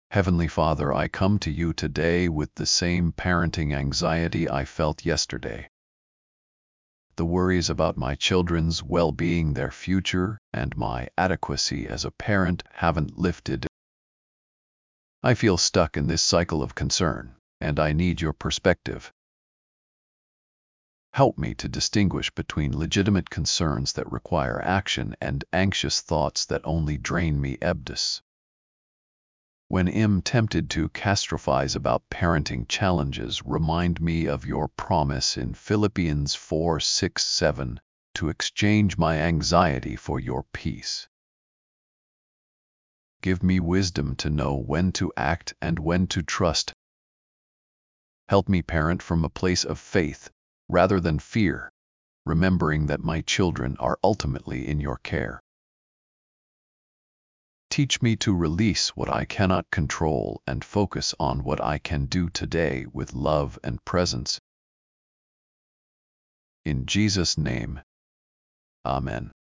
Heavenly Father, I come to you today with the same parenting anxiety I felt yesterday. The worries about my children's well-being, their future, and my adequacy as a parent haven't lifted. I feel stuck in this cycle of concern, and I need your perspective. Help me to distinguish between legitimate concerns that require action and anxious thoughts that only drain me. When I'm tempted to catastrophize about parenting challenges, remind me of your promise in Philippians 4:6-7 to exchange my anxiety for your peace. Give me wisdom to know when to act and when to trust. Help me parent from a place of faith rather than fear, remembering that my children are ultimately in your care. Teach me to release what I cannot control and focus on what I can do today with love and presence. In Jesus' name, Amen.